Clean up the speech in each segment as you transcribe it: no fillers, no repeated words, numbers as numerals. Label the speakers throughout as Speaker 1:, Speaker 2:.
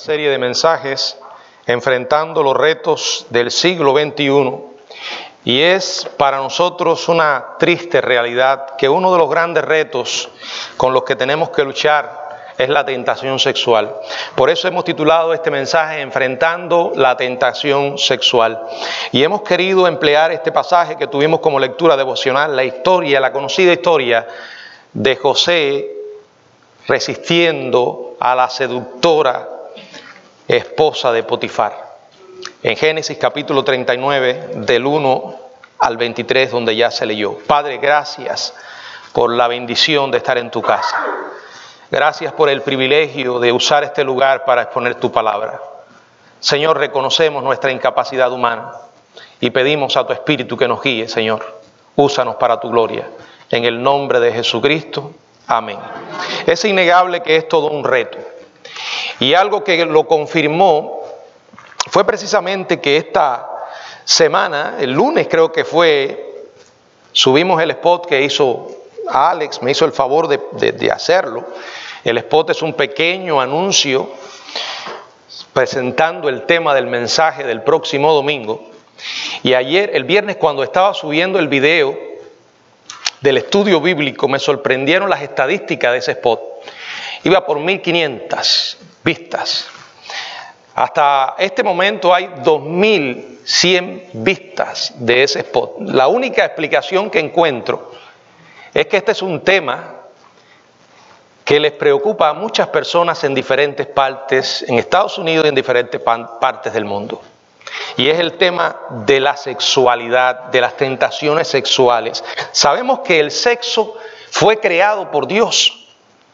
Speaker 1: serie de mensajes enfrentando los retos del siglo XXI, y es para nosotros una triste realidad que uno de los grandes retos con los que tenemos que luchar es la tentación sexual. Por eso hemos titulado este mensaje Enfrentando la tentación sexual, y hemos querido emplear este pasaje que tuvimos como lectura devocional, la conocida historia de José resistiendo a la seductora esposa de Potifar. En Génesis capítulo 39, del 1 al 23, donde ya se leyó. Padre, gracias por la bendición de estar en tu casa. Gracias por el privilegio de usar este lugar para exponer tu palabra. Señor, reconocemos nuestra incapacidad humana y pedimos a tu Espíritu que nos guíe, Señor. Úsanos para tu gloria. En el nombre de Jesucristo. Amén. Es innegable que es todo un reto. Y algo que lo confirmó fue precisamente que esta semana, el lunes creo que fue, subimos el spot que hizo Alex, me hizo el favor de hacerlo. El spot es un pequeño anuncio presentando el tema del mensaje del próximo domingo. Y ayer, el viernes, cuando estaba subiendo el video del estudio bíblico, me sorprendieron las estadísticas de ese spot. Iba por 1500 vistas. Hasta este momento hay 2100 vistas de ese spot. La única explicación que encuentro es que este es un tema que les preocupa a muchas personas en diferentes partes, en Estados Unidos y en diferentes partes del mundo. Y es el tema de la sexualidad, de las tentaciones sexuales. Sabemos que el sexo fue creado por Dios.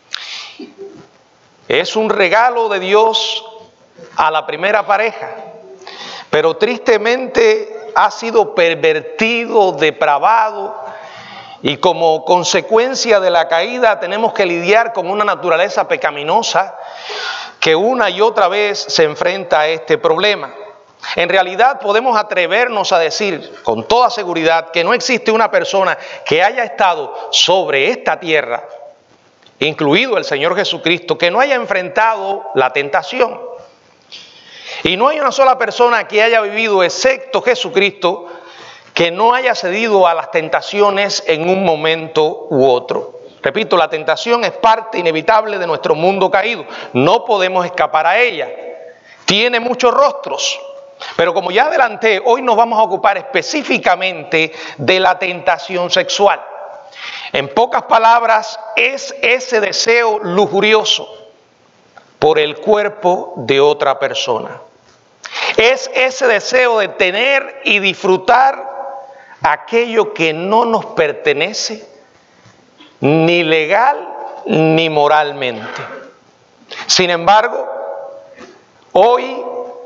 Speaker 1: Es un regalo de Dios a la primera pareja, pero tristemente ha sido pervertido, depravado, y como consecuencia de la caída tenemos que lidiar con una naturaleza pecaminosa que una y otra vez se enfrenta a este problema. En realidad podemos atrevernos a decir con toda seguridad que no existe una persona que haya estado sobre esta tierra, incluido el Señor Jesucristo, que no haya enfrentado la tentación. Y no hay una sola persona que haya vivido, excepto Jesucristo, que no haya cedido a las tentaciones en un momento u otro. Repito, la tentación es parte inevitable de nuestro mundo caído. No podemos escapar a ella. Tiene muchos rostros. Pero como ya adelanté, hoy nos vamos a ocupar específicamente de la tentación sexual. En pocas palabras, es ese deseo lujurioso por el cuerpo de otra persona. Es ese deseo de tener y disfrutar aquello que no nos pertenece, ni legal ni moralmente. Sin embargo, hoy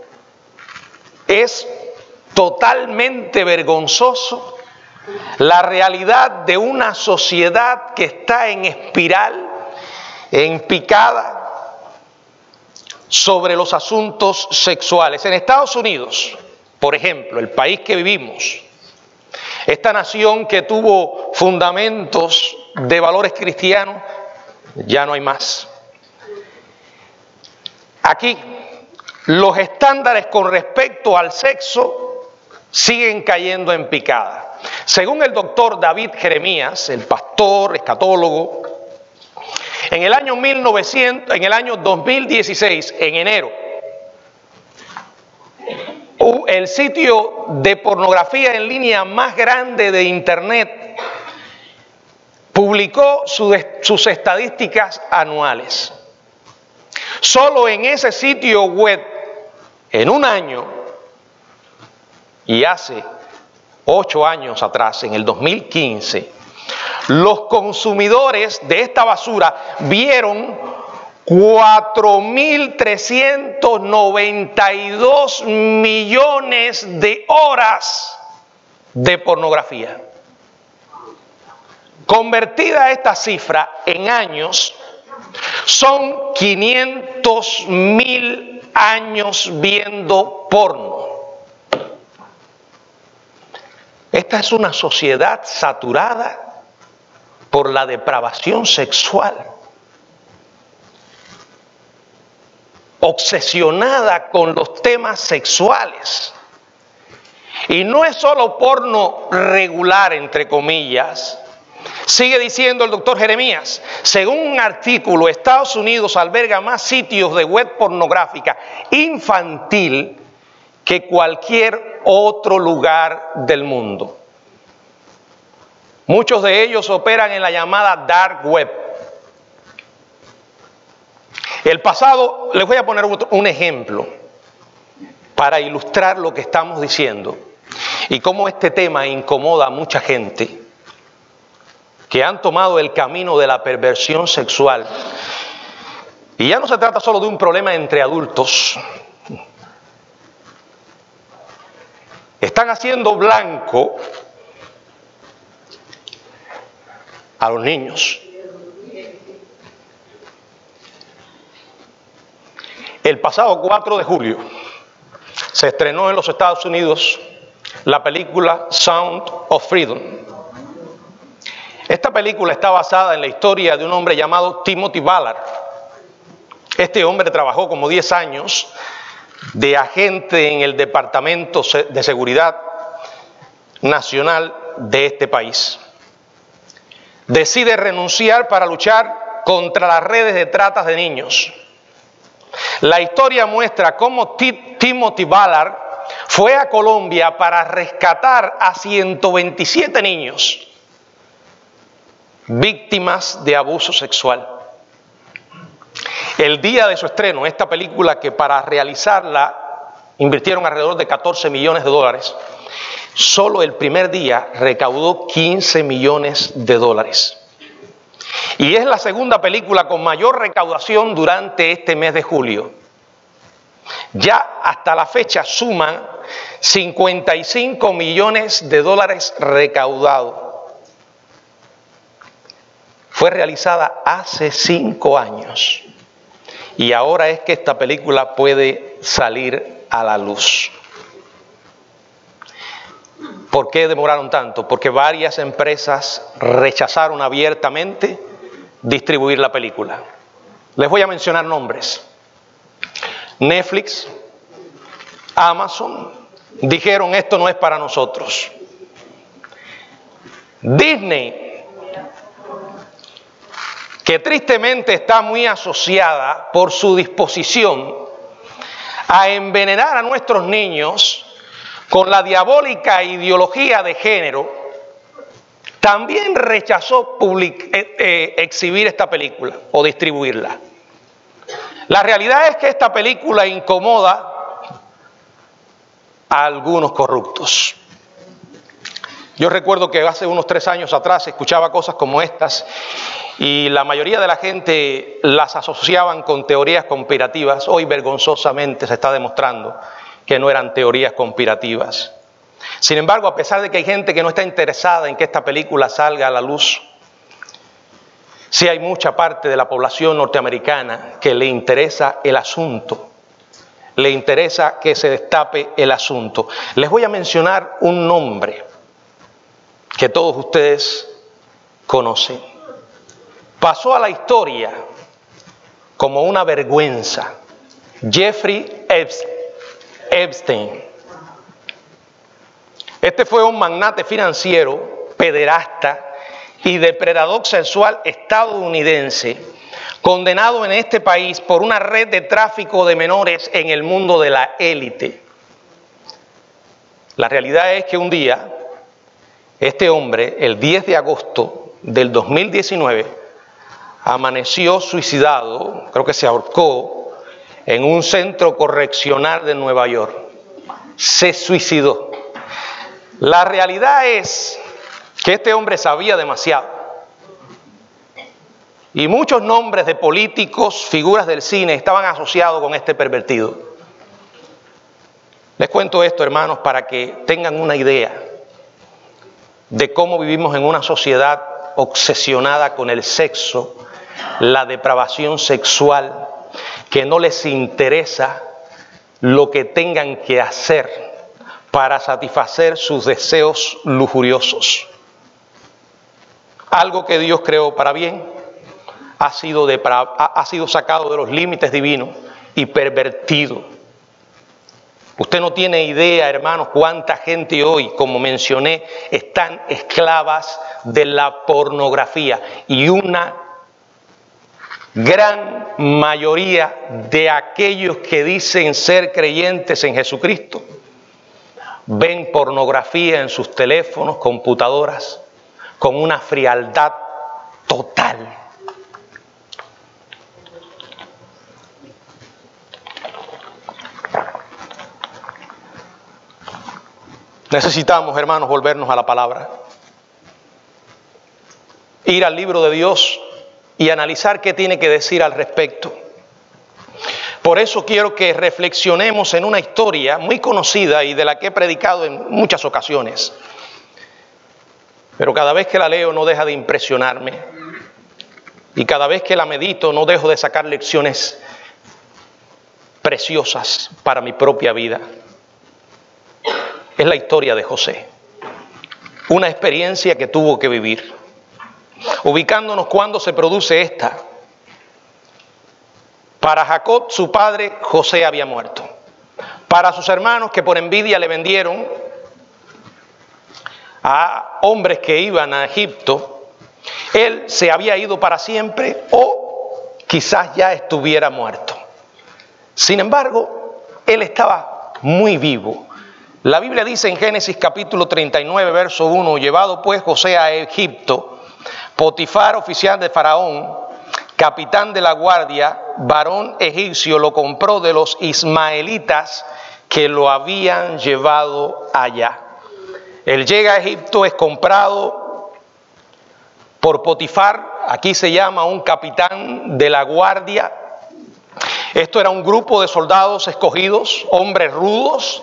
Speaker 1: es totalmente vergonzoso la realidad de una sociedad que está en espiral, en picada, sobre los asuntos sexuales. En Estados Unidos, por ejemplo, el país que vivimos, esta nación que tuvo fundamentos de valores cristianos, ya no hay más. Aquí, los estándares con respecto al sexo siguen cayendo en picada. Según el doctor David Jeremías, el pastor, escatólogo, en el año 2016, en enero, el sitio de pornografía en línea más grande de Internet publicó sus estadísticas anuales. Solo en ese sitio web, en un año, y hace 8 años atrás, en el 2015, los consumidores de esta basura vieron 4.392 millones de horas de pornografía. Convertida esta cifra en años, son 500.000 años viendo porno. Esta es una sociedad saturada por la depravación sexual. obsesionada con los temas sexuales. Y no es solo porno regular, entre comillas. Sigue diciendo el doctor Jeremías, según un artículo, Estados Unidos alberga más sitios de web pornográfica infantil que cualquier otro lugar del mundo. Muchos de ellos operan en la llamada dark web. El pasado, les voy a poner un ejemplo para ilustrar lo que estamos diciendo y cómo este tema incomoda a mucha gente que han tomado el camino de la perversión sexual. Y ya no se trata solo de un problema entre adultos. Están haciendo blanco a los niños. El pasado 4 de julio se estrenó en los Estados Unidos la película Sound of Freedom. Esta película está basada en la historia de un hombre llamado Timothy Ballard. Este hombre trabajó como 10 años de agente en el Departamento de Seguridad Nacional de este país. Decide renunciar para luchar contra las redes de trata de niños. La historia muestra cómo Timothy Ballard fue a Colombia para rescatar a 127 niños víctimas de abuso sexual. El día de su estreno, esta película, que para realizarla invirtieron alrededor de 14 millones de dólares, solo el primer día recaudó 15 millones de dólares. Y es la segunda película con mayor recaudación durante este mes de julio. Ya hasta la fecha suman 55 millones de dólares recaudados. Fue realizada hace 5 años. Y ahora es que esta película puede salir a la luz. ¿Por qué demoraron tanto? Porque varias empresas rechazaron abiertamente distribuir la película. Les voy a mencionar nombres. Netflix, Amazon, dijeron esto no es para nosotros. Disney, que tristemente está muy asociada por su disposición a envenenar a nuestros niños con la diabólica ideología de género, también rechazó exhibir esta película o distribuirla. La realidad es que esta película incomoda a algunos corruptos. Yo recuerdo que hace unos 3 años atrás escuchaba cosas como estas y la mayoría de la gente las asociaban con teorías conspirativas. Hoy vergonzosamente se está demostrando que no eran teorías conspirativas. Sin embargo, a pesar de que hay gente que no está interesada en que esta película salga a la luz, sí hay mucha parte de la población norteamericana que le interesa el asunto, le interesa que se destape el asunto. Les voy a mencionar un nombre que todos ustedes conocen. Pasó a la historia como una vergüenza. Jeffrey Epstein. Este fue un magnate financiero, pederasta y depredador sexual estadounidense, condenado en este país por una red de tráfico de menores en el mundo de la élite. La realidad es que un día, este hombre, el 10 de agosto del 2019, amaneció suicidado, creo que se ahorcó, en un centro correccional de Nueva York. Se suicidó. La realidad es que este hombre sabía demasiado. Y muchos nombres de políticos, figuras del cine, estaban asociados con este pervertido. Les cuento esto, hermanos, para que tengan una idea de cómo vivimos en una sociedad obsesionada con el sexo, la depravación sexual, que no les interesa lo que tengan que hacer para satisfacer sus deseos lujuriosos. Algo que Dios creó para bien ha sido sacado de los límites divinos y pervertido. Usted no tiene idea, hermanos, cuánta gente hoy, como mencioné, están esclavas de la pornografía. Y una gran mayoría de aquellos que dicen ser creyentes en Jesucristo ven pornografía en sus teléfonos, computadoras, con una frialdad total. Necesitamos, hermanos, volvernos a la palabra, ir al libro de Dios y analizar qué tiene que decir al respecto. Por eso quiero que reflexionemos en una historia muy conocida y de la que he predicado en muchas ocasiones. Pero cada vez que la leo no deja de impresionarme. Y cada vez que la medito no dejo de sacar lecciones preciosas para mi propia vida. Es la historia de José. Una experiencia que tuvo que vivir. Ubicándonos cuando se produce esta. Para Jacob, su padre, José había muerto. Para sus hermanos que por envidia le vendieron a hombres que iban a Egipto, él se había ido para siempre o quizás ya estuviera muerto. Sin embargo, él estaba muy vivo. La Biblia dice en Génesis capítulo 39, verso 1, llevado pues José a Egipto, Potifar, oficial de Faraón, capitán de la guardia, varón egipcio, lo compró de los ismaelitas que lo habían llevado allá. Él llega a Egipto, es comprado por Potifar, aquí se llama un capitán de la guardia. Esto era un grupo de soldados escogidos, hombres rudos,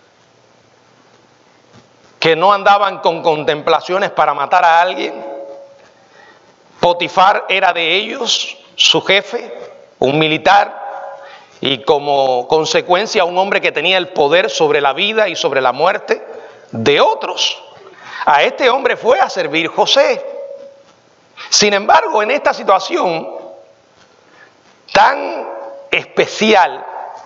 Speaker 1: que no andaban con contemplaciones para matar a alguien. Potifar era de ellos, su jefe, un militar, y como consecuencia un hombre que tenía el poder sobre la vida y sobre la muerte de otros. A este hombre fue a servir José. Sin embargo, en esta situación tan especial,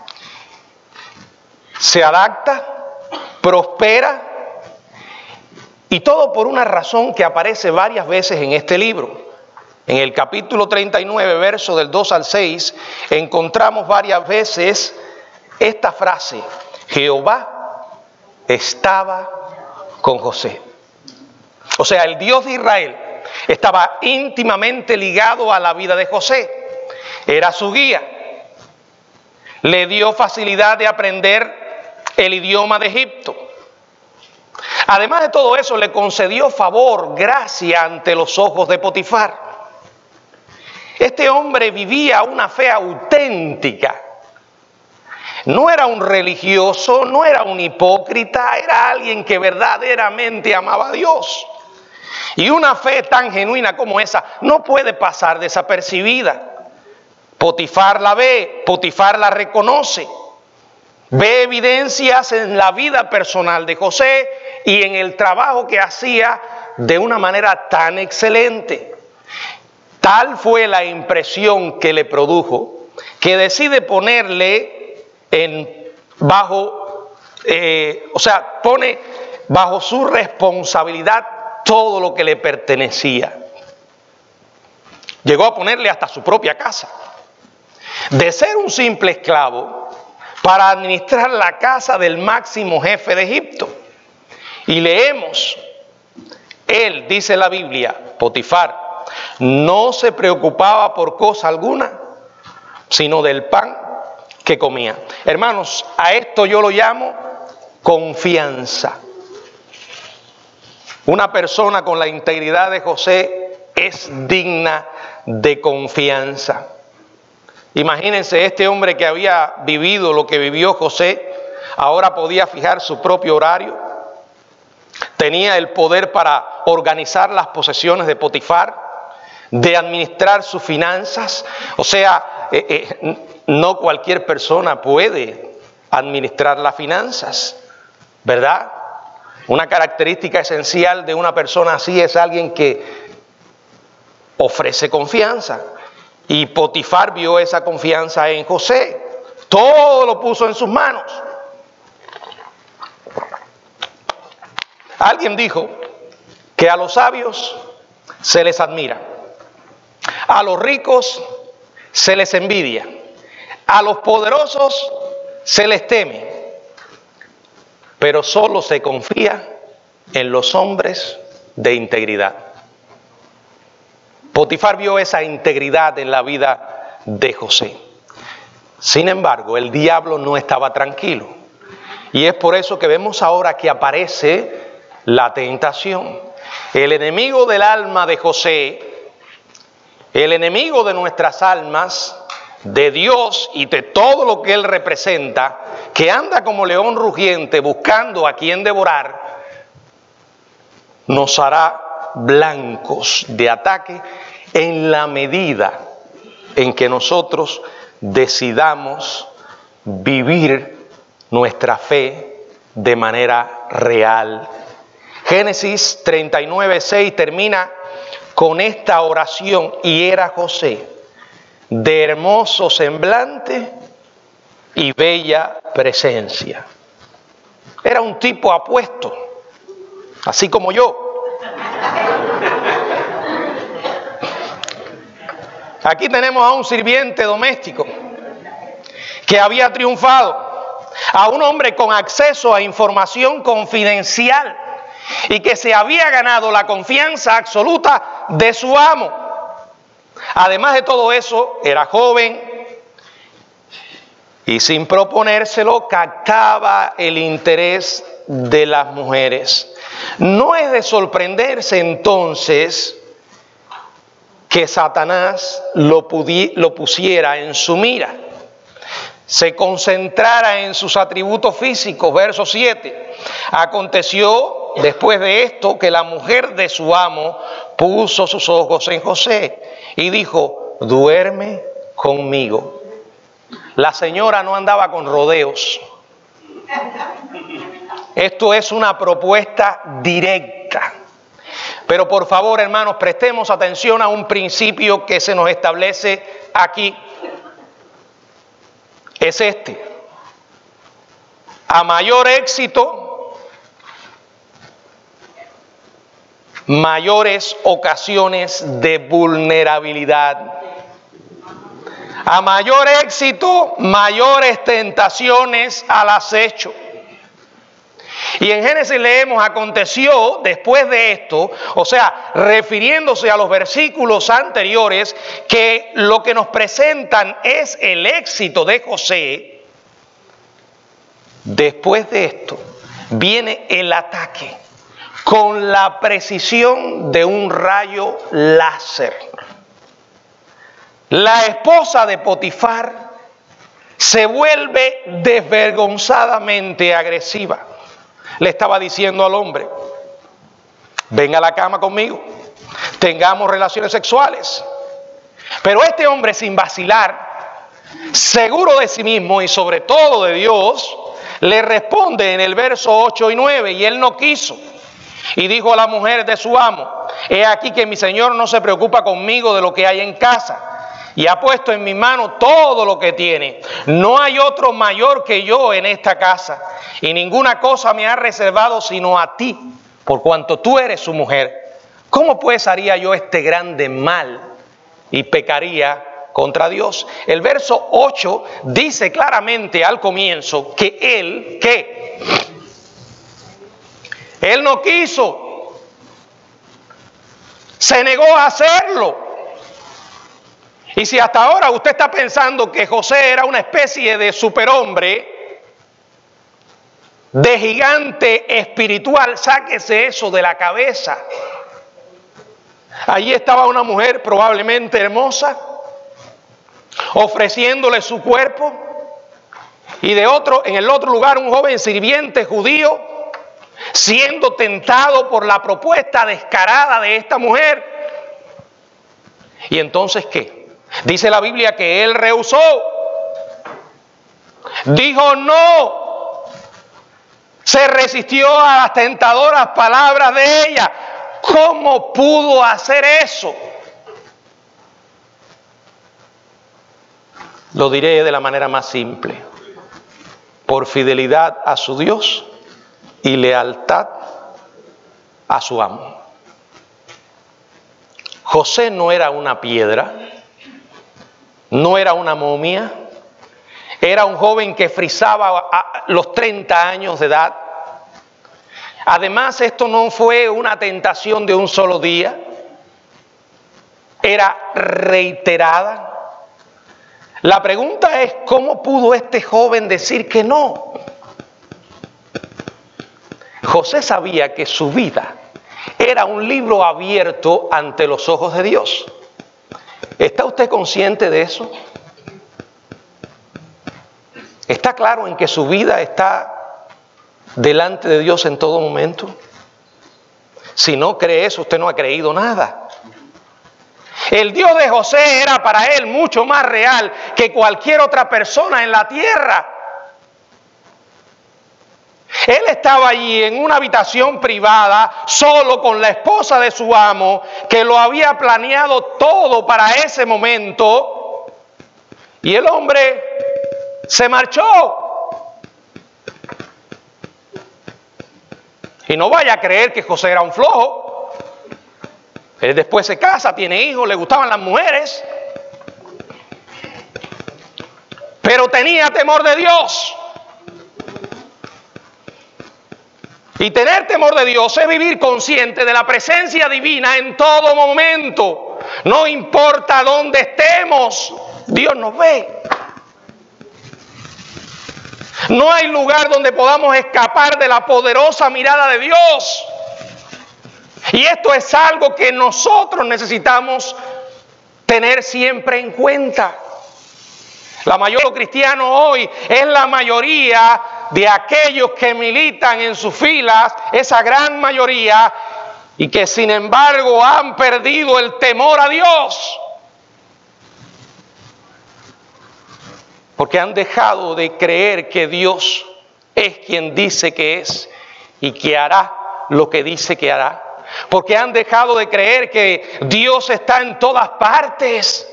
Speaker 1: se adapta, prospera, y todo por una razón que aparece varias veces en este libro. En el capítulo 39, verso del 2 al 6, encontramos varias veces esta frase: Jehová estaba con José. O sea, el Dios de Israel estaba íntimamente ligado a la vida de José. Era su guía. Le dio facilidad de aprender el idioma de Egipto. Además de todo eso, le concedió favor, gracia ante los ojos de Potifar. Este hombre vivía una fe auténtica. No era un religioso, no era un hipócrita, era alguien que verdaderamente amaba a Dios. Y una fe tan genuina como esa no puede pasar desapercibida. Potifar la ve, Potifar la reconoce. Ve evidencias en la vida personal de José y en el trabajo que hacía de una manera tan excelente. Tal fue la impresión que le produjo que decide ponerle pone bajo su responsabilidad todo lo que le pertenecía. Llegó a ponerle hasta su propia casa. De ser un simple esclavo para administrar la casa del máximo jefe de Egipto. Y leemos, él, dice la Biblia, Potifar, no se preocupaba por cosa alguna, sino del pan que comía. Hermanos, a esto yo lo llamo confianza. Una persona con la integridad de José es digna de confianza. Imagínense, este hombre que había vivido lo que vivió José, ahora podía fijar su propio horario, tenía el poder para organizar las posesiones de Potifar, de administrar sus finanzas. O sea, no cualquier persona puede administrar las finanzas, ¿verdad? Una característica esencial de una persona así es alguien que ofrece confianza. Y Potifar vio esa confianza en José. Todo lo puso en sus manos. Alguien dijo que a los sabios se les admira, a los ricos se les envidia, a los poderosos se les teme, pero solo se confía en los hombres de integridad. Potifar vio esa integridad en la vida de José. Sin embargo, el diablo no estaba tranquilo. Y es por eso que vemos ahora que aparece la tentación. El enemigo del alma de José, el enemigo de nuestras almas, de Dios y de todo lo que Él representa, que anda como león rugiente buscando a quien devorar, nos hará blancos de ataque en la medida en que nosotros decidamos vivir nuestra fe de manera real. Génesis 39:6 termina con esta oración: y era José de hermoso semblante y bella presencia. Era un tipo apuesto, así como yo. Aquí tenemos a un sirviente doméstico que había triunfado, a un hombre con acceso a información confidencial y que se había ganado la confianza absoluta de su amo. Además de todo eso, era joven y sin proponérselo captaba el interés de las mujeres. No es de sorprenderse entonces que Satanás lo pusiera en su mira, se concentrara en sus atributos físicos. Verso 7. Aconteció después de esto que la mujer de su amo puso sus ojos en José y dijo: duerme conmigo. La señora no andaba con rodeos. Esto es una propuesta directa. Pero por favor, hermanos, prestemos atención a un principio que se nos establece aquí. Es este: a mayor éxito, mayores ocasiones de vulnerabilidad. A mayor éxito, mayores tentaciones al acecho. Y en Génesis leemos: aconteció después de esto, o sea, refiriéndose a los versículos anteriores, que lo que nos presentan es el éxito de José. Después de esto viene el ataque con la precisión de un rayo láser. La esposa de Potifar se vuelve desvergonzadamente agresiva. Le estaba diciendo al hombre: ven a la cama conmigo, tengamos relaciones sexuales. Pero este hombre, sin vacilar, seguro de sí mismo y sobre todo de Dios, le responde en el verso 8 y 9: y él no quiso. Y dijo a la mujer de su amo: he aquí que mi señor no se preocupa conmigo de lo que hay en casa, y ha puesto en mi mano todo lo que tiene. No hay otro mayor que yo en esta casa, y ninguna cosa me ha reservado sino a ti, por cuanto tú eres su mujer. ¿Cómo pues haría yo este grande mal y pecaría contra Dios? El verso 8 dice claramente al comienzo que él, ¿qué? Él no quiso, se negó a hacerlo. Y si hasta ahora usted está pensando que José era una especie de superhombre, de gigante espiritual, sáquese eso de la cabeza. Allí estaba una mujer probablemente hermosa, ofreciéndole su cuerpo, y en el otro lugar un joven sirviente judío siendo tentado por la propuesta descarada de esta mujer. ¿Y entonces qué? Dice la Biblia que él rehusó. Dijo no. Se resistió a las tentadoras palabras de ella. ¿Cómo pudo hacer eso? Lo diré de la manera más simple: por fidelidad a su Dios y lealtad a su amo. José no era una piedra, no era una momia, era un joven que frisaba a los 30 años de edad. Además, esto no fue una tentación de un solo día, era reiterada. La pregunta es, ¿cómo pudo este joven decir que no? José sabía que su vida era un libro abierto ante los ojos de Dios. ¿Está usted consciente de eso? ¿Está claro en que su vida está delante de Dios en todo momento? Si no cree eso, usted no ha creído nada. El Dios de José era para él mucho más real que cualquier otra persona en la tierra. Él estaba allí en una habitación privada, solo con la esposa de su amo, que lo había planeado todo para ese momento, y el hombre se marchó. Y no vaya a creer que José era un flojo. Él después se casa, tiene hijos, le gustaban las mujeres, pero tenía temor de Dios. Y tener temor de Dios es vivir consciente de la presencia divina en todo momento. No importa dónde estemos, Dios nos ve. No hay lugar donde podamos escapar de la poderosa mirada de Dios. Y esto es algo que nosotros necesitamos tener siempre en cuenta. La mayoría de los cristianos hoy es la mayoría de aquellos que militan en sus filas, esa gran mayoría, y que sin embargo han perdido el temor a Dios. Porque han dejado de creer que Dios es quien dice que es y que hará lo que dice que hará. Porque han dejado de creer que Dios está en todas partes.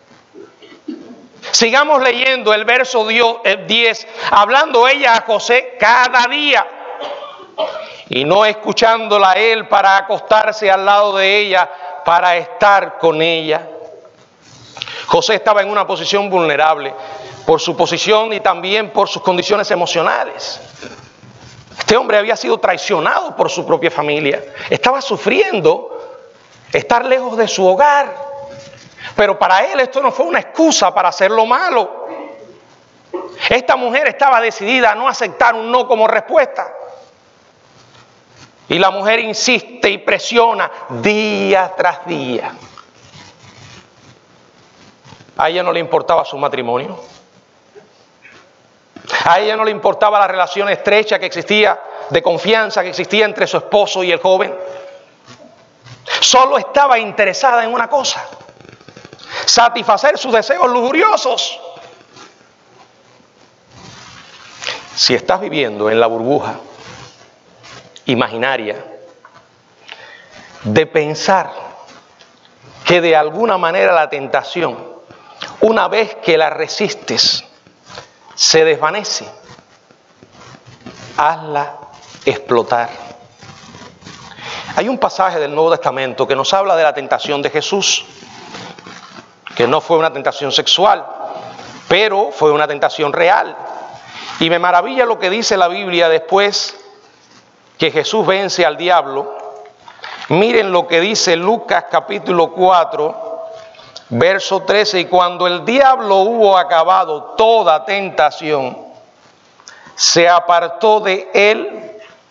Speaker 1: Sigamos leyendo el verso 10, hablando ella a José cada día y no escuchándola a él para acostarse al lado de ella, para estar con ella. José estaba en una posición vulnerable por su posición y también por sus condiciones emocionales. Este hombre había sido traicionado por su propia familia, estaba sufriendo estar lejos de su hogar. Pero para él esto no fue una excusa para hacer lo malo. Esta mujer estaba decidida a no aceptar un no como respuesta. Y la mujer insiste y presiona día tras día. A ella no le importaba su matrimonio. A ella no le importaba la relación estrecha que existía, de confianza que existía entre su esposo y el joven. Solo estaba interesada en una cosa: satisfacer sus deseos lujuriosos. Si estás viviendo en la burbuja imaginaria de pensar que de alguna manera la tentación, una vez que la resistes, se desvanece, hazla explotar. Hay un pasaje del Nuevo Testamento que nos habla de la tentación de Jesús, que no fue una tentación sexual, pero fue una tentación real. Y me maravilla lo que dice la Biblia después que Jesús vence al diablo. Miren lo que dice Lucas capítulo 4, verso 13. Y cuando el diablo hubo acabado toda tentación, se apartó de él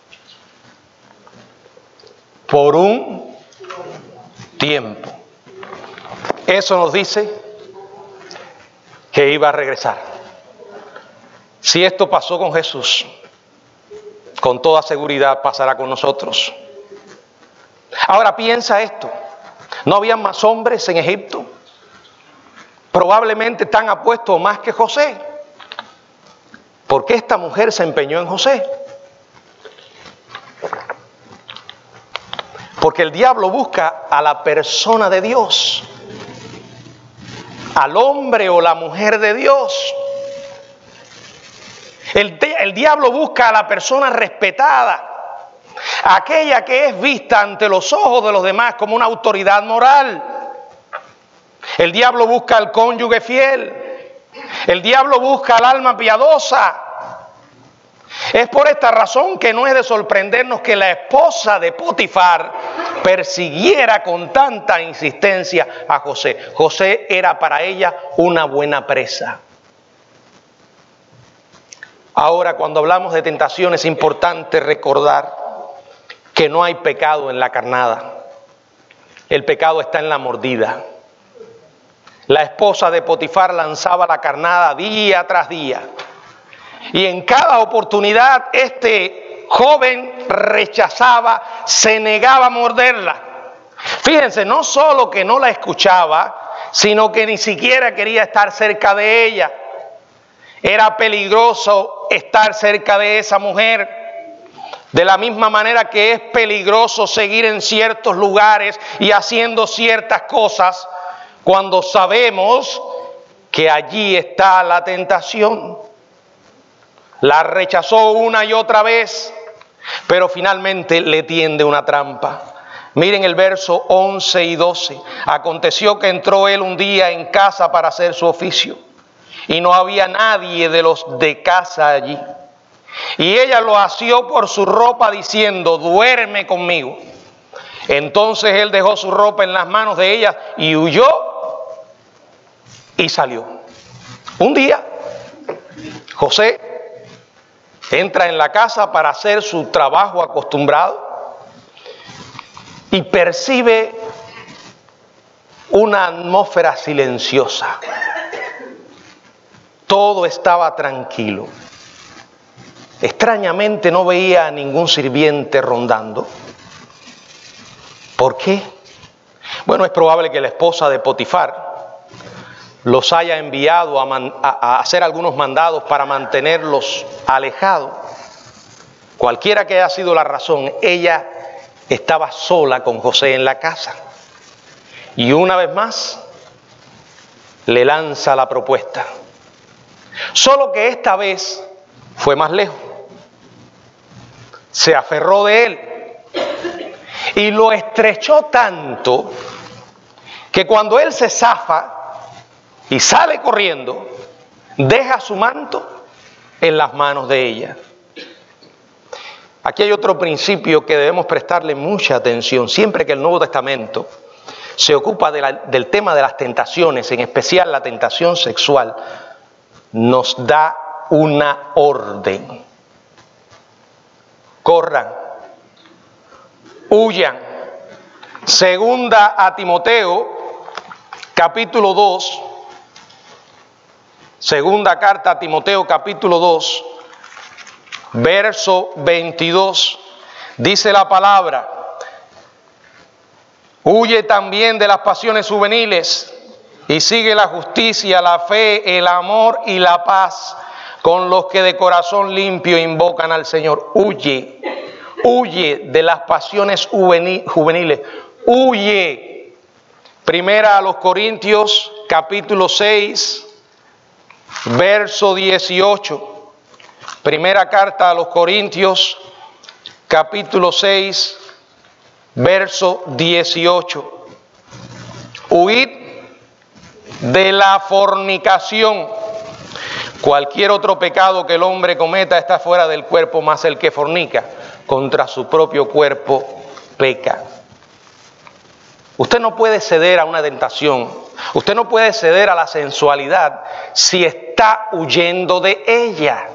Speaker 1: por un tiempo. Eso nos dice que iba a regresar. Si esto pasó con Jesús, con toda seguridad pasará con nosotros. Ahora piensa esto: ¿no había más hombres en Egipto? Probablemente tan apuestos más que José. ¿Por qué esta mujer se empeñó en José? Porque el diablo busca a la persona de Dios. al hombre o la mujer de Dios. El diablo busca a la persona respetada, aquella que es vista ante los ojos de los demás como una autoridad moral. El diablo busca al cónyuge fiel. El diablo busca al alma piadosa. Es por esta razón que no es de sorprendernos que la esposa de Potifar persiguiera con tanta insistencia a José. José era para ella una buena presa. Ahora, cuando hablamos de tentación, es importante recordar que no hay pecado en la carnada. El pecado está en la mordida. La esposa de Potifar lanzaba la carnada día tras día. Y en cada oportunidad este joven rechazaba, se negaba a morderla. Fíjense, no solo que no la escuchaba, sino que ni siquiera quería estar cerca de ella. Era peligroso estar cerca de esa mujer, de la misma manera que es peligroso seguir en ciertos lugares y haciendo ciertas cosas cuando sabemos que allí está la tentación. La rechazó una y otra vez, pero finalmente le tiende una trampa. Miren el verso 11 y 12. Aconteció que entró él un día en casa para hacer su oficio, y no había nadie de los de casa allí. Y ella lo asió por su ropa diciendo: duerme conmigo. Entonces él dejó su ropa en las manos de ella y huyó y salió. Un día, José entra en la casa para hacer su trabajo acostumbrado y percibe una atmósfera silenciosa. Todo estaba tranquilo. Extrañamente no veía a ningún sirviente rondando. ¿Por qué? Bueno, es probable que la esposa de Potifar los haya enviado a hacer algunos mandados para mantenerlos alejados. Cualquiera que haya sido la razón, ella estaba sola con José en la casa. Y una vez más le lanza la propuesta. Solo que esta vez fue más lejos. Se aferró de él y lo estrechó tanto que cuando él se zafa y sale corriendo, deja su manto en las manos de ella. Aquí hay otro principio que debemos prestarle mucha atención. Siempre que el Nuevo Testamento se ocupa del tema de las tentaciones, en especial la tentación sexual, nos da una orden. Corran, huyan. Segunda a Timoteo, capítulo 2. Segunda carta a Timoteo, capítulo 2, verso 22. Dice la palabra: huye también de las pasiones juveniles y sigue la justicia, la fe, el amor y la paz con los que de corazón limpio invocan al Señor. Huye, huye de las pasiones juveniles, huye. Primera a los Corintios, capítulo 6, verso 18. Primera carta a los Corintios, capítulo 6, verso 18. Huid de la fornicación. Cualquier otro pecado que el hombre cometa está fuera del cuerpo, mas el que fornica contra su propio cuerpo peca. Usted no puede ceder a una tentación. Usted no puede ceder a la sensualidad si está huyendo de ella.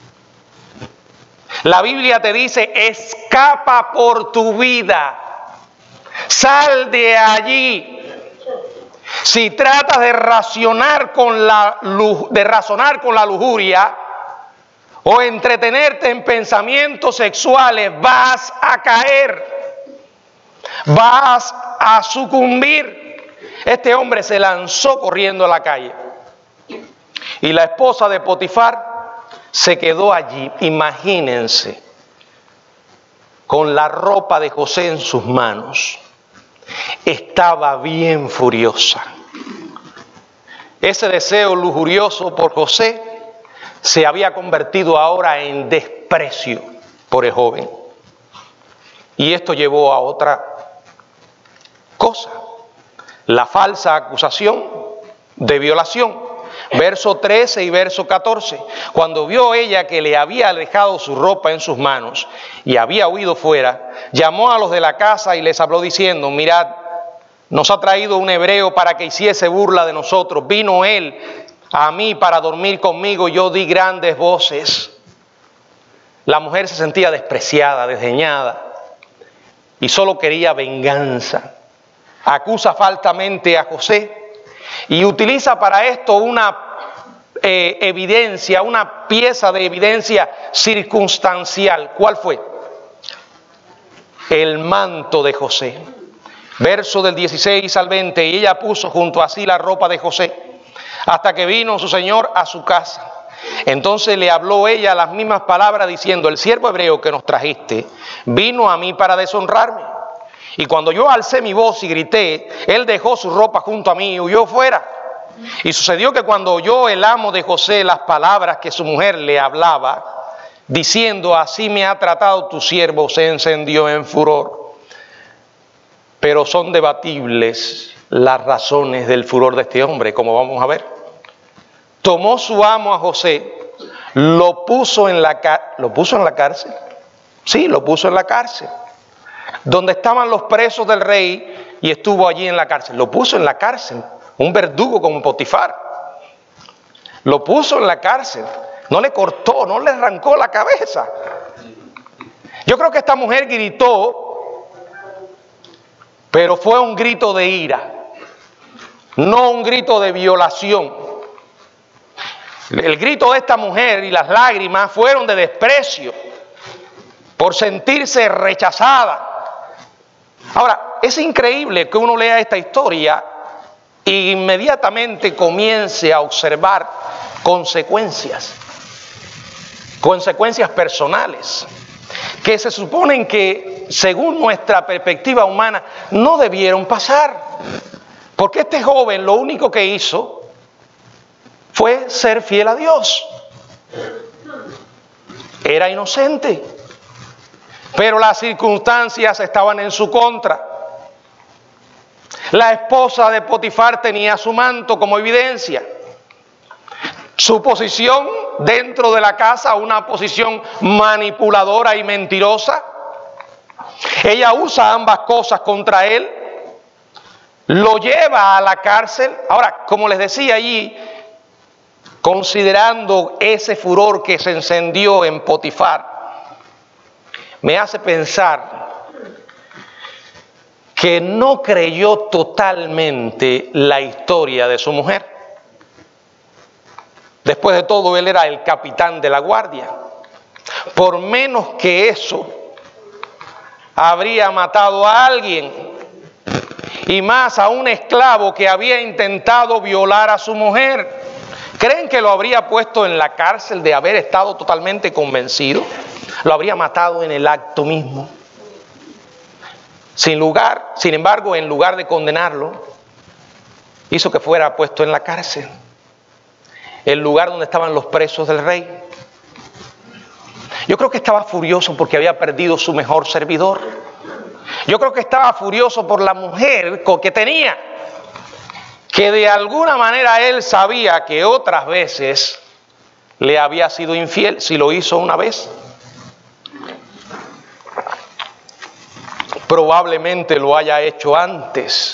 Speaker 1: La Biblia te dice: escapa por tu vida. Sal de allí. Si tratas de razonar con la lujuria o entretenerte en pensamientos sexuales, vas a caer. Vas a sucumbir. Este hombre se lanzó corriendo a la calle. Y la esposa de Potifar se quedó allí, imagínense, con la ropa de José en sus manos. Estaba bien furiosa. ese deseo lujurioso por José se había convertido ahora en desprecio por el joven. Y esto llevó a otra cosa, la falsa acusación de violación. Verso 13 y verso 14. Cuando vio ella que le había dejado su ropa en sus manos y había huido fuera, llamó a los de la casa y les habló diciendo: mirad, nos ha traído un hebreo para que hiciese burla de nosotros. Vino él a mí para dormir conmigo y yo di grandes voces. La mujer se sentía despreciada, desdeñada y solo quería venganza. Acusa falsamente a José y utiliza para esto una evidencia, una pieza de evidencia circunstancial. ¿Cuál fue? El manto de José. Verso del 16 al 20. Y ella puso junto a sí la ropa de José hasta que vino su señor a su casa. Entonces le habló ella las mismas palabras diciendo: el siervo hebreo que nos trajiste vino a mí para deshonrarme. Y cuando yo alcé mi voz y grité, él dejó su ropa junto a mí y huyó fuera. Y sucedió que cuando oyó el amo de José las palabras que su mujer le hablaba, diciendo: así me ha tratado tu siervo, se encendió en furor. Pero son debatibles las razones del furor de este hombre, como vamos a ver. Tomó su amo a José, lo puso en la cárcel. Sí, lo puso en la cárcel, donde estaban los presos del rey, y estuvo allí en la cárcel. Lo puso en la cárcel, un verdugo como Potifar. Lo puso en la cárcel, no le cortó, no le arrancó la cabeza. Yo creo que esta mujer gritó, pero fue un grito de ira, no un grito de violación. El grito de esta mujer y las lágrimas fueron de desprecio, por sentirse rechazada. Ahora, es increíble que uno lea esta historia e inmediatamente comience a observar consecuencias personales, que se suponen que, según nuestra perspectiva humana, no debieron pasar. Porque este joven lo único que hizo fue ser fiel a Dios. Era inocente, pero las circunstancias estaban en su contra. La esposa de Potifar tenía su manto como evidencia. Su posición dentro de la casa, una posición manipuladora y mentirosa. Ella usa ambas cosas contra él. Lo lleva a la cárcel. Ahora, como les decía allí, considerando ese furor que se encendió en Potifar, me hace pensar que no creyó totalmente la historia de su mujer. Después de todo, él era el capitán de la guardia. Por menos que eso, habría matado a alguien, y más a un esclavo que había intentado violar a su mujer. ¿Creen que lo habría puesto en la cárcel de haber estado totalmente convencido? Lo habría matado en el acto mismo. Sin embargo, en lugar de condenarlo, hizo que fuera puesto en la cárcel, el lugar donde estaban los presos del rey. Yo creo que estaba furioso porque había perdido su mejor servidor. Yo creo que estaba furioso por la mujer que tenía, que de alguna manera él sabía que otras veces le había sido infiel, si lo hizo una vez. Probablemente lo haya hecho antes.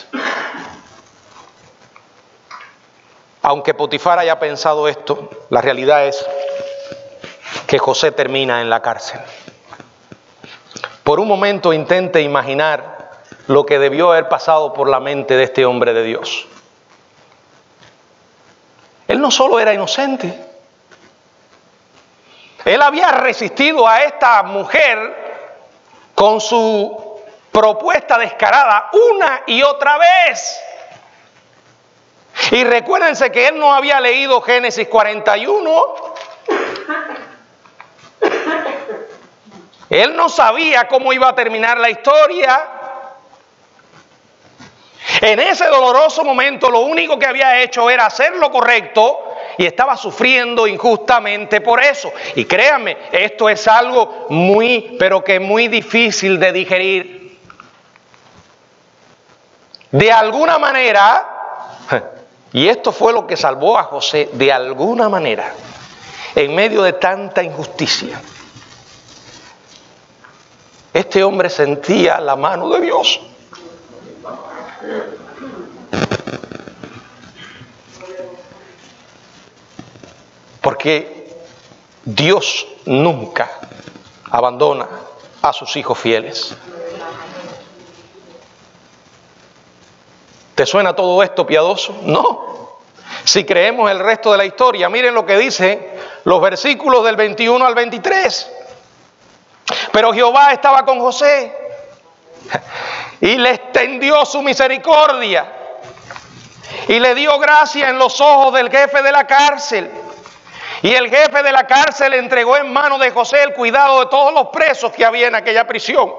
Speaker 1: Aunque Potifar haya pensado esto, la realidad es que José termina en la cárcel. Por un momento intente imaginar lo que debió haber pasado por la mente de este hombre de Dios. Él no solo era inocente, él había resistido a esta mujer con su propuesta descarada una y otra vez. Y recuérdense que él no había leído Génesis 41. Él no sabía cómo iba a terminar la historia. En ese doloroso momento lo único que había hecho era hacer lo correcto y estaba sufriendo injustamente por eso. Y créanme, esto es algo pero que muy difícil de digerir. De alguna manera, y esto fue lo que salvó a José, de alguna manera, en medio de tanta injusticia, este hombre sentía la mano de Dios. Porque Dios nunca abandona a sus hijos fieles. ¿Te suena todo esto piadoso? No. Si creemos el resto de la historia, miren lo que dicen los versículos del 21 al 23. Pero Jehová estaba con José y le extendió su misericordia y le dio gracia en los ojos del jefe de la cárcel. Y el jefe de la cárcel entregó en manos de José el cuidado de todos los presos que había en aquella prisión.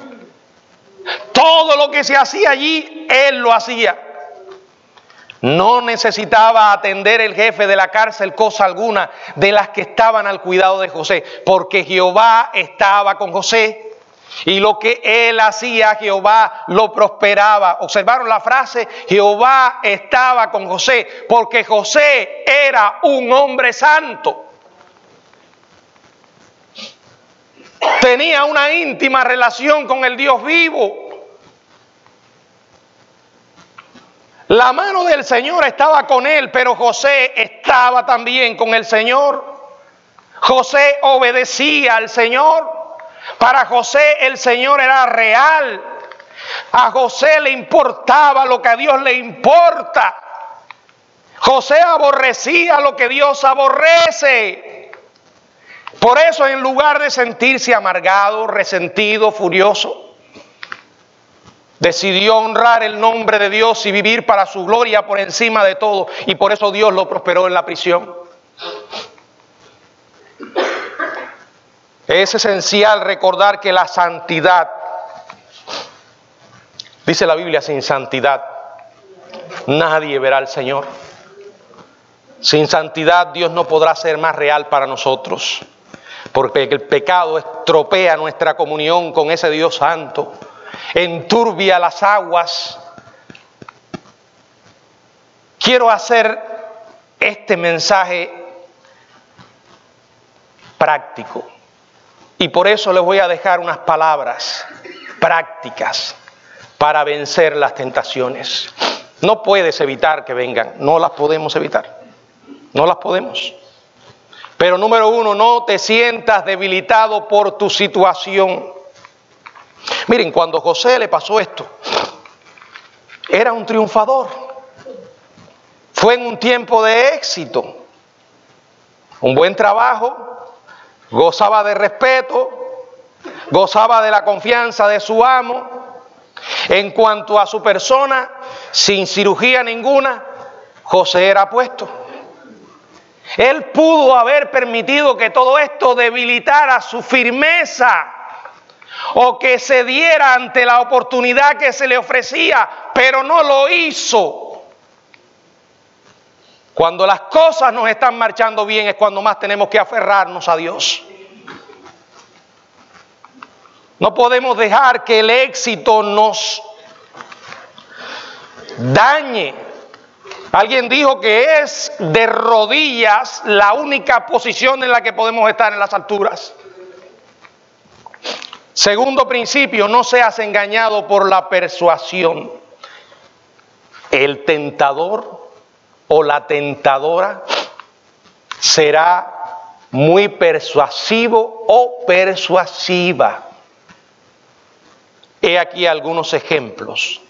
Speaker 1: Todo lo que se hacía allí, él lo hacía. No necesitaba atender el jefe de la cárcel cosa alguna de las que estaban al cuidado de José, porque Jehová estaba con José. Y lo que él hacía, Jehová lo prosperaba. ¿Observaron la frase? Jehová estaba con José, porque José era un hombre santo. Tenía una íntima relación con el Dios vivo. La mano del Señor estaba con él, pero José estaba también con el Señor. José obedecía al Señor. Para José el Señor era real. A José le importaba lo que a Dios le importa. José aborrecía lo que Dios aborrece. Por eso, en lugar de sentirse amargado, resentido, furioso, decidió honrar el nombre de Dios y vivir para su gloria por encima de todo. Y por eso Dios lo prosperó en la prisión. Es esencial recordar que la santidad, dice la Biblia, sin santidad nadie verá al Señor. Sin santidad Dios no podrá ser más real para nosotros, porque el pecado estropea nuestra comunión con ese Dios santo, enturbia las aguas. Quiero hacer este mensaje práctico. Y por eso les voy a dejar unas palabras prácticas para vencer las tentaciones. No puedes evitar que vengan, no las podemos evitar, no las podemos. Pero número uno, no te sientas debilitado por tu situación. Miren, cuando José le pasó esto, era un triunfador. Fue en un tiempo de éxito, un buen trabajo. Gozaba de respeto, gozaba de la confianza de su amo. En cuanto a su persona, sin cirugía ninguna, José era apuesto. Él pudo haber permitido que todo esto debilitara su firmeza o que se diera ante la oportunidad que se le ofrecía, pero no lo hizo. Cuando las cosas nos están marchando bien es cuando más tenemos que aferrarnos a Dios. No podemos dejar que el éxito nos dañe. Alguien dijo que es de rodillas la única posición en la que podemos estar en las alturas. Segundo principio, no seas engañado por la persuasión. El tentador o la tentadora será muy persuasivo o persuasiva. He aquí algunos ejemplos.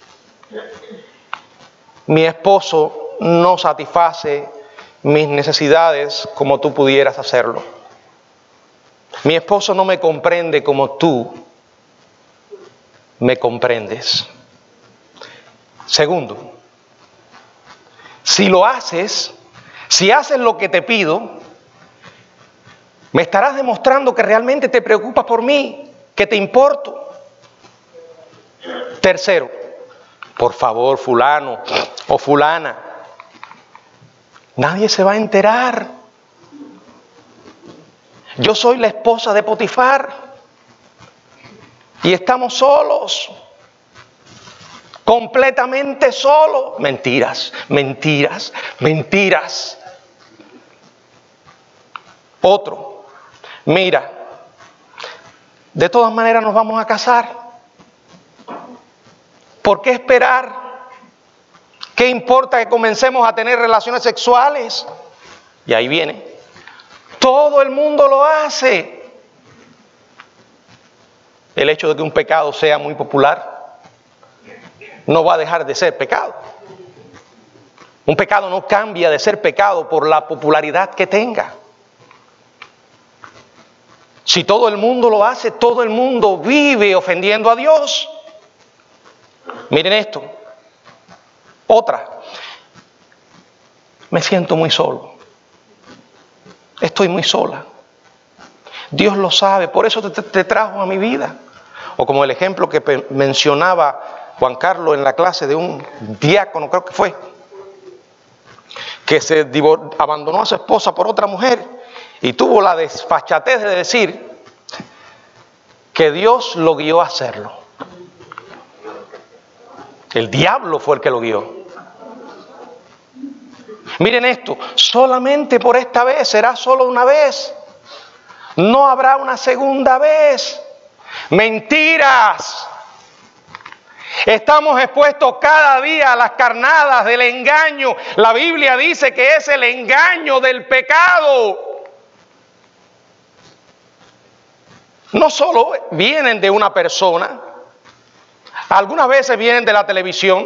Speaker 1: Mi esposo no satisface mis necesidades como tú pudieras hacerlo. Mi esposo no me comprende como tú me comprendes. Segundo, si lo haces, si haces lo que te pido, me estarás demostrando que realmente te preocupas por mí, que te importo. Tercero, Por favor, fulano o fulana. Nadie se va a enterar. Yo soy la esposa de Potifar y estamos solos, completamente solos. Mentiras, mentiras, mentiras. Otro, mira, de todas maneras nos vamos a casar. ¿Por qué esperar? ¿Qué importa que comencemos a tener relaciones sexuales? Y ahí viene. Todo el mundo lo hace. El hecho de que un pecado sea muy popular no va a dejar de ser pecado. Un pecado no cambia de ser pecado por la popularidad que tenga. Si todo el mundo lo hace, todo el mundo vive ofendiendo a Dios. Miren esto. Otra. Me siento muy solo. Estoy muy sola. Dios lo sabe, por eso te trajo a mi vida. O como el ejemplo que mencionaba Juan Carlos en la clase de un diácono, creo que fue, que abandonó a su esposa por otra mujer y tuvo la desfachatez de decir que Dios lo guió a hacerlo. El diablo fue el que lo guió. Miren esto, solamente por esta vez, será solo una vez. No habrá una segunda vez. Mentiras. Estamos expuestos cada día a las carnadas del engaño. La Biblia dice que es el engaño del pecado. No solo vienen de una persona, algunas veces vienen de la televisión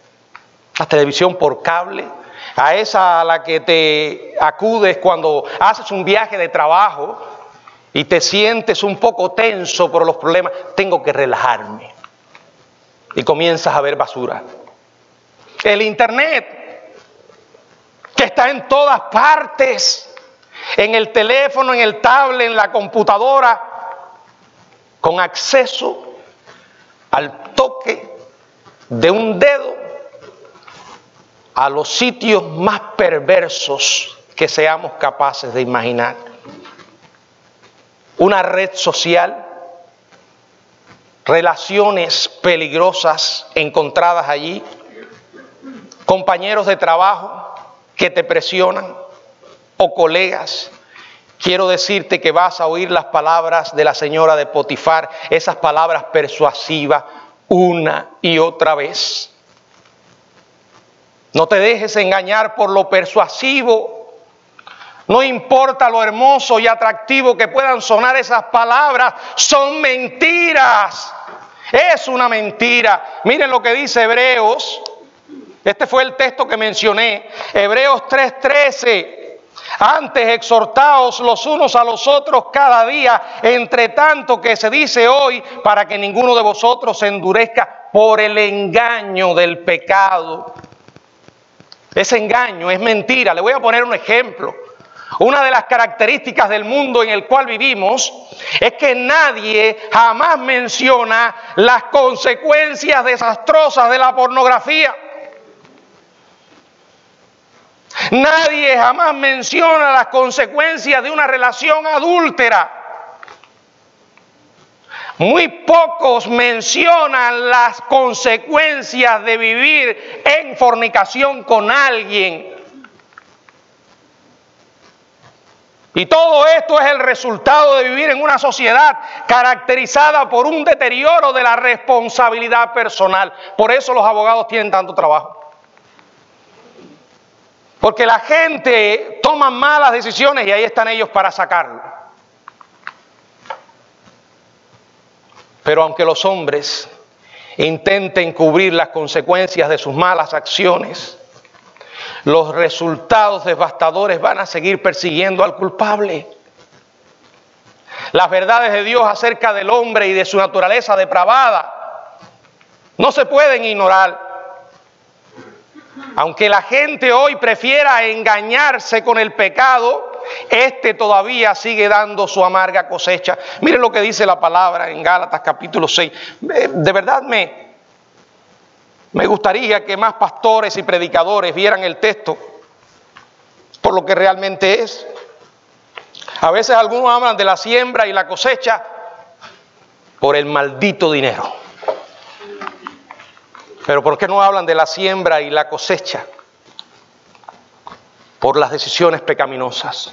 Speaker 1: por cable, a esa a la que te acudes cuando haces un viaje de trabajo y te sientes un poco tenso por los problemas. Tengo que relajarme. Y comienzas a ver basura. El internet, que está en todas partes, en el teléfono, en el tablet, en la computadora, con acceso al toque de un dedo a los sitios más perversos que seamos capaces de imaginar. Una red social, relaciones peligrosas encontradas allí, compañeros de trabajo que te presionan o colegas. Quiero decirte que vas a oír las palabras de la señora de Potifar, esas palabras persuasivas, una y otra vez. No te dejes engañar por lo persuasivo. No importa lo hermoso y atractivo que puedan sonar esas palabras, son mentiras. Es una mentira. Miren lo que dice Hebreos. Este fue el texto que mencioné. Hebreos 3:13. Antes exhortaos los unos a los otros cada día, entre tanto que se dice hoy, para que ninguno de vosotros se endurezca por el engaño del pecado. Ese engaño es mentira. Le voy a poner un ejemplo. Una de las características del mundo en el cual vivimos es que nadie jamás menciona las consecuencias desastrosas de la pornografía. Nadie jamás menciona las consecuencias de una relación adúltera. Muy pocos mencionan las consecuencias de vivir en fornicación con alguien. Y todo esto es el resultado de vivir en una sociedad caracterizada por un deterioro de la responsabilidad personal. Por eso los abogados tienen tanto trabajo. Porque la gente toma malas decisiones y ahí están ellos para sacarlo. Pero aunque los hombres intenten cubrir las consecuencias de sus malas acciones, los resultados devastadores van a seguir persiguiendo al culpable. Las verdades de Dios acerca del hombre y de su naturaleza depravada no se pueden ignorar. Aunque la gente hoy prefiera engañarse con el pecado, este todavía sigue dando su amarga cosecha. Miren lo que dice la palabra en Gálatas capítulo 6. De verdad me Me gustaría que más pastores y predicadores vieran el texto por lo que realmente es. A veces algunos hablan de la siembra y la cosecha por el maldito dinero. Pero ¿por qué no hablan de la siembra y la cosecha? Por las decisiones pecaminosas.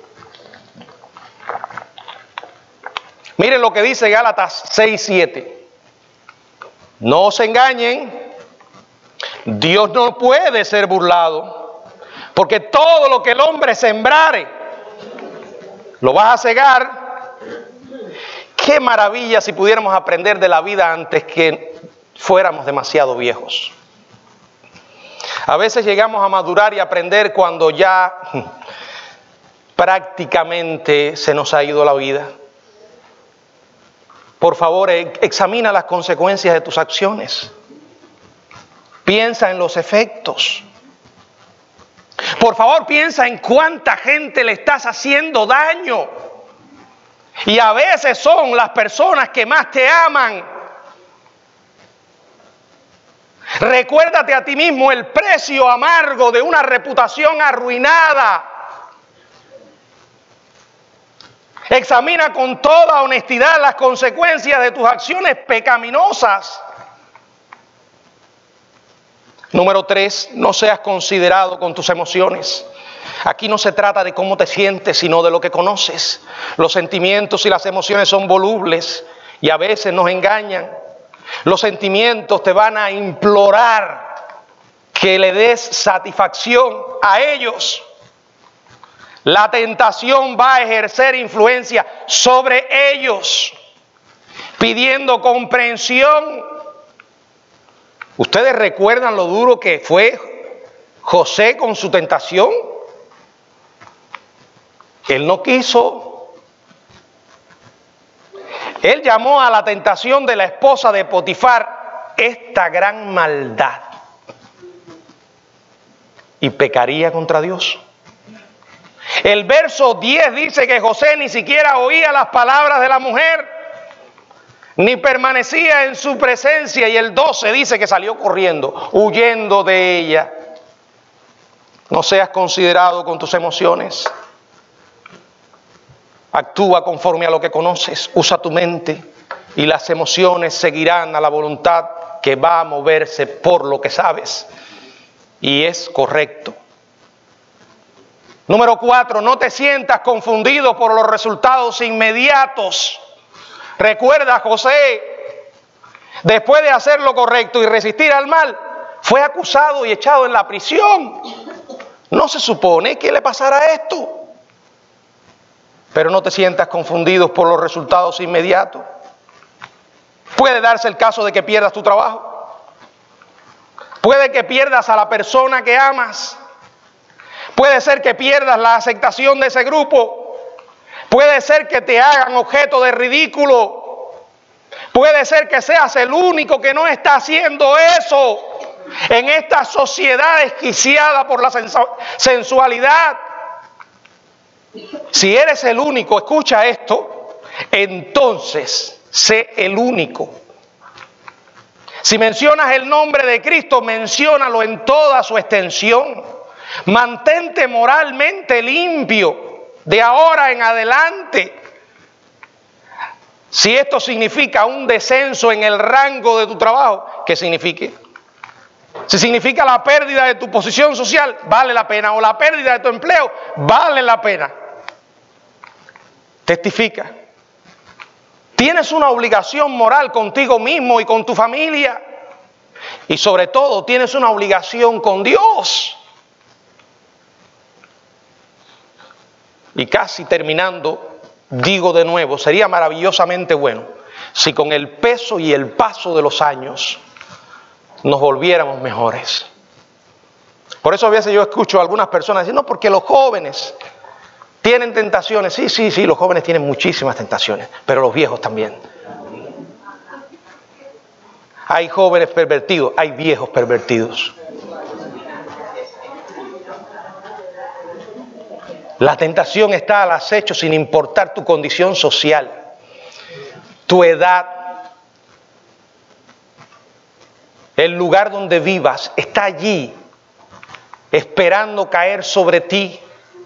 Speaker 1: Miren lo que dice Gálatas 6:7. No se engañen, Dios no puede ser burlado, porque todo lo que el hombre sembrare, lo vas a cegar. Qué maravilla si pudiéramos aprender de la vida antes que fuéramos demasiado viejos. A veces llegamos a madurar y aprender cuando ya prácticamente se nos ha ido la vida. Por favor, examina las consecuencias de tus acciones. Piensa en los efectos. Por favor, piensa en cuánta gente le estás haciendo daño. Y a veces son las personas que más te aman. Recuérdate a ti mismo el precio amargo de una reputación arruinada. Examina con toda honestidad las consecuencias de tus acciones pecaminosas. Número 3, no seas considerado con tus emociones. Aquí no se trata de cómo te sientes, sino de lo que conoces. Los sentimientos y las emociones son volubles y a veces nos engañan. Los sentimientos te van a implorar que le des satisfacción a ellos. La tentación va a ejercer influencia sobre ellos, pidiendo comprensión. ¿Ustedes recuerdan lo duro que fue José con su tentación? Él no quiso. Él llamó a la tentación de la esposa de Potifar esta gran maldad y pecaría contra Dios. El verso 10 dice que José ni siquiera oía las palabras de la mujer, ni permanecía en su presencia. Y el 12 dice que salió corriendo, huyendo de ella. No seas considerado con tus emociones. Actúa conforme a lo que conoces. Usa tu mente y las emociones seguirán a la voluntad que va a moverse por lo que sabes. Y es correcto. Número 4, no te sientas confundido por los resultados inmediatos. Recuerda, José, después de hacer lo correcto y resistir al mal, fue acusado y echado en la prisión. No se supone que le pasara esto. Pero no te sientas confundido por los resultados inmediatos. Puede darse el caso de que pierdas tu trabajo. Puede que pierdas a la persona que amas. Puede ser que pierdas la aceptación de ese grupo. Puede ser que te hagan objeto de ridículo. Puede ser que seas el único que no está haciendo eso en esta sociedad desquiciada por la sensualidad. Si eres el único, escucha esto, entonces sé el único. Si mencionas el nombre de Cristo, menciónalo en toda su extensión. Mantente moralmente limpio de ahora en adelante. Si esto significa un descenso en el rango de tu trabajo, ¿qué signifique? Si significa la pérdida de tu posición social, vale la pena. O la pérdida de tu empleo, vale la pena. Testifica. Tienes una obligación moral contigo mismo y con tu familia. Y sobre todo, tienes una obligación con Dios. Y casi terminando, digo de nuevo, sería maravillosamente bueno si con el peso y el paso de los años nos volviéramos mejores. Por eso a veces yo escucho a algunas personas decir, no, porque los jóvenes tienen tentaciones. Sí, los jóvenes tienen muchísimas tentaciones, pero los viejos también. Hay jóvenes pervertidos, hay viejos pervertidos. La tentación está al acecho sin importar tu condición social, tu edad. El lugar donde vivas está allí, esperando caer sobre ti.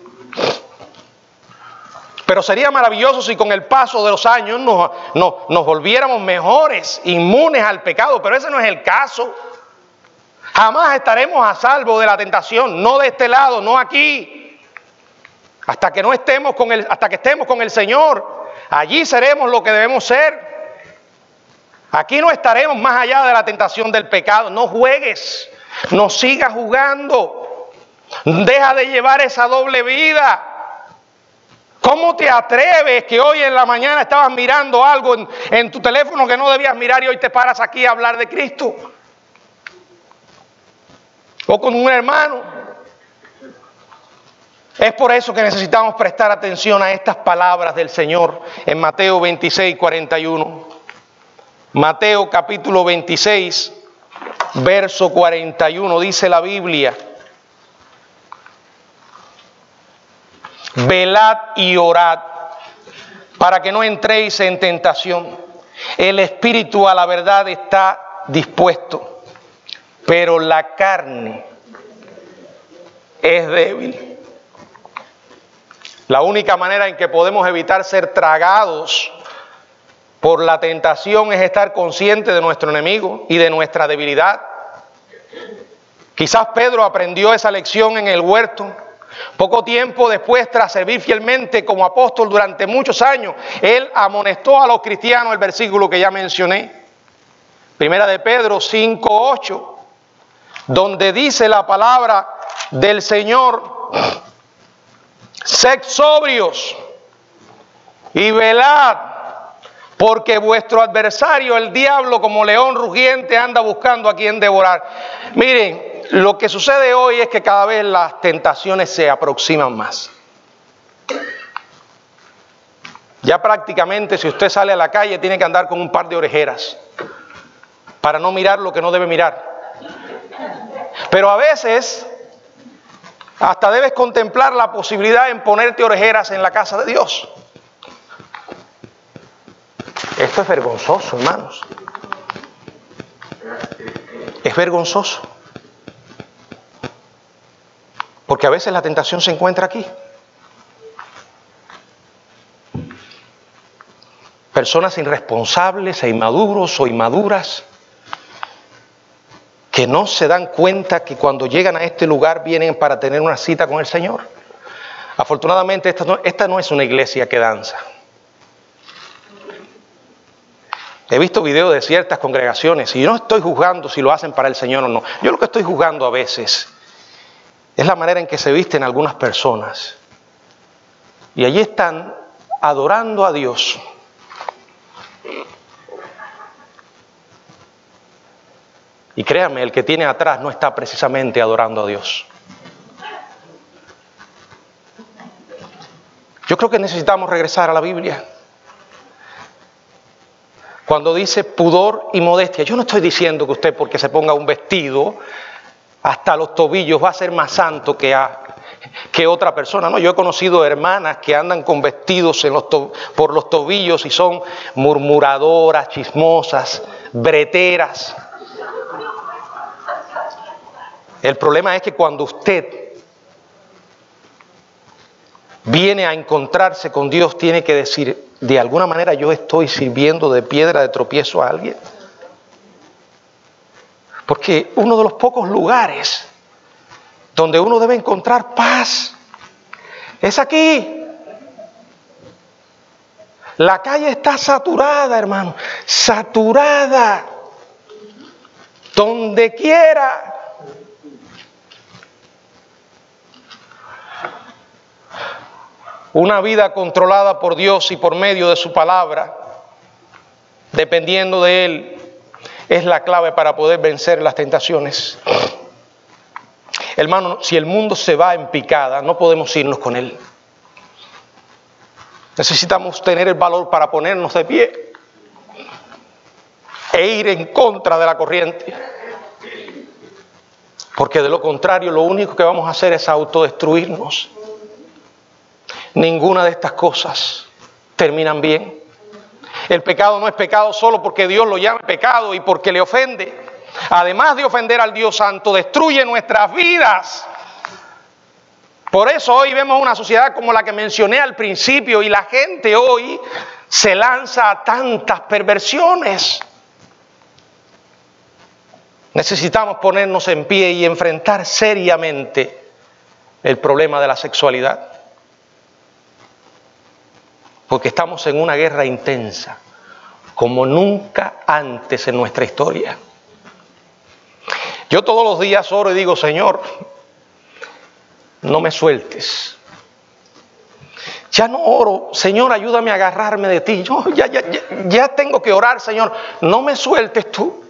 Speaker 1: Pero sería maravilloso si con el paso de los años nos volviéramos mejores, inmunes al pecado, pero ese no es el caso. Jamás estaremos a salvo de la tentación, no de este lado, no aquí. Hasta que estemos con el Señor, allí seremos lo que debemos ser. Aquí no estaremos más allá de la tentación del pecado. No juegues, no sigas jugando. Deja de llevar esa doble vida. ¿Cómo te atreves que hoy en la mañana estabas mirando algo en tu teléfono que no debías mirar y hoy te paras aquí a hablar de Cristo? O con un hermano. Es por eso que necesitamos prestar atención a estas palabras del Señor en Mateo 26, 41. Mateo capítulo 26, verso 41, dice la Biblia: velad y orad para que no entréis en tentación. El espíritu a la verdad está dispuesto, pero la carne es débil. La única manera en que podemos evitar ser tragados por la tentación es estar consciente de nuestro enemigo y de nuestra debilidad. Quizás Pedro aprendió esa lección en el huerto. Poco tiempo después, tras servir fielmente como apóstol durante muchos años, él amonestó a los cristianos el versículo que ya mencioné. Primera de Pedro 5:8, donde dice la palabra del Señor: sed sobrios y velad, porque vuestro adversario, el diablo, como león rugiente, anda buscando a quien devorar. Miren, lo que sucede hoy es que cada vez las tentaciones se aproximan más. Ya prácticamente, si usted sale a la calle, tiene que andar con un par de orejeras para no mirar lo que no debe mirar. Pero a veces hasta debes contemplar la posibilidad en ponerte orejeras en la casa de Dios. Esto es vergonzoso, hermanos. Es vergonzoso. Porque a veces la tentación se encuentra aquí. Personas irresponsables e inmaduros o inmaduras que no se dan cuenta que cuando llegan a este lugar vienen para tener una cita con el Señor. Afortunadamente esta no es una iglesia que danza. He visto videos de ciertas congregaciones y yo no estoy juzgando si lo hacen para el Señor o no. Yo lo que estoy juzgando a veces es la manera en que se visten algunas personas. Y allí están adorando a Dios. Y créanme, el que tiene atrás no está precisamente adorando a Dios. Yo creo que necesitamos regresar a la Biblia. Cuando dice pudor y modestia, yo no estoy diciendo que usted porque se ponga un vestido hasta los tobillos va a ser más santo que otra persona. No, yo he conocido hermanas que andan con vestidos por los tobillos y son murmuradoras, chismosas, breteras. El problema es que cuando usted viene a encontrarse con Dios, tiene que decir, de alguna manera yo estoy sirviendo de piedra de tropiezo a alguien. Porque uno de los pocos lugares donde uno debe encontrar paz es aquí. La calle está saturada, hermano, saturada. Donde quiera. Una vida controlada por Dios y por medio de su palabra, dependiendo de Él, es la clave para poder vencer las tentaciones. Hermano, si el mundo se va en picada, no podemos irnos con él. Necesitamos tener el valor para ponernos de pie e ir en contra de la corriente. Porque de lo contrario, lo único que vamos a hacer es autodestruirnos. Ninguna de estas cosas terminan bien. El pecado no es pecado solo porque Dios lo llama pecado y porque le ofende. además de ofender al Dios Santo, destruye nuestras vidas. Por eso hoy vemos una sociedad como la que mencioné al principio, y la gente hoy se lanza a tantas perversiones. Necesitamos ponernos en pie y enfrentar seriamente el problema de la sexualidad, porque estamos en una guerra intensa como nunca antes en nuestra historia. Yo todos los días oro y digo: Señor, no me sueltes. Ya no oro: Señor, ayúdame a agarrarme de ti. Yo ya tengo que orar: Señor, no me sueltes tú.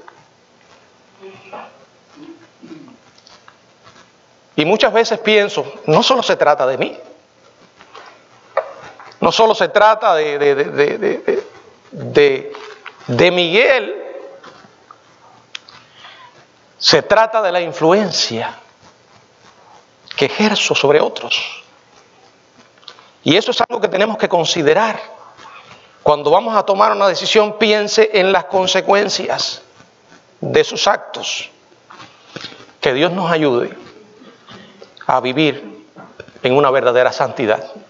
Speaker 1: Y muchas veces pienso, no solo se trata de mí, no solo se trata de Miguel, se trata de la influencia que ejerzo sobre otros. Y eso es algo que tenemos que considerar. Cuando vamos a tomar una decisión, piense en las consecuencias de sus actos. Que Dios nos ayude a vivir en una verdadera santidad.